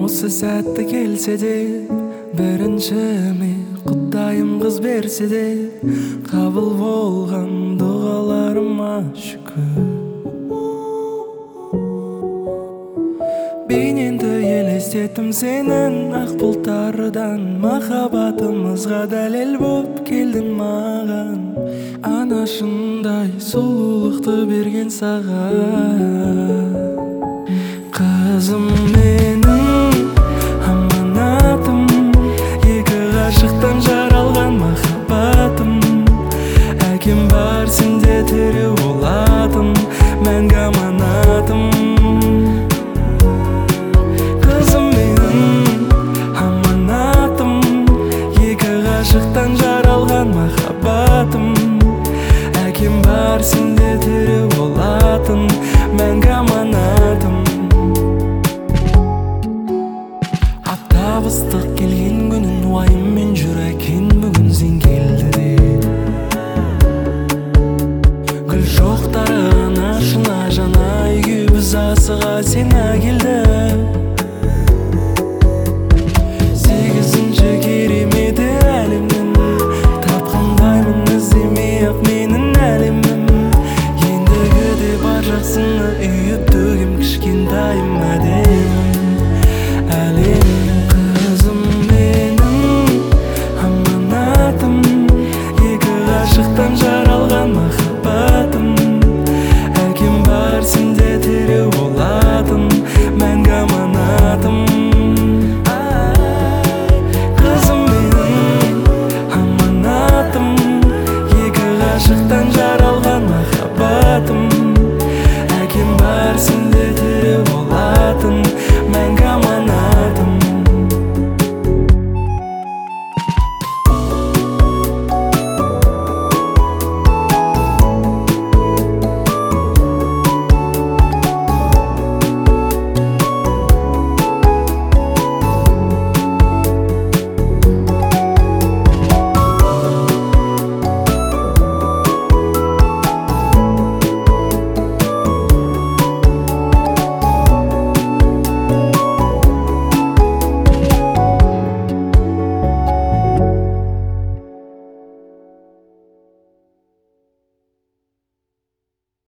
сәтті келсе де, біріншіме Құдайым қыз берсе де, қабыл болған дұғаларыма шүкір. Бейнеңді елестеттім сенің ақ бұлттардан, махаббатымызға дәлел боп келдің маған. Анашындай сұлулықты берген саған. Қызым менің аманатым, екі ғашықтан жаралған махаббатым. Әкем бар сенде тірі болатын, мәңгі аманатым. Қызым менің аманатым, екі ғашықтан жаралған махаббатым. Әкем бар сенде тірі болатын, мәңгі аманатым. Ыстық келген күнін уайыммен жүр әкең, бүгін сен келді де. Гүл шоқтары анашына жана, үйге біз асыға сен әкелді.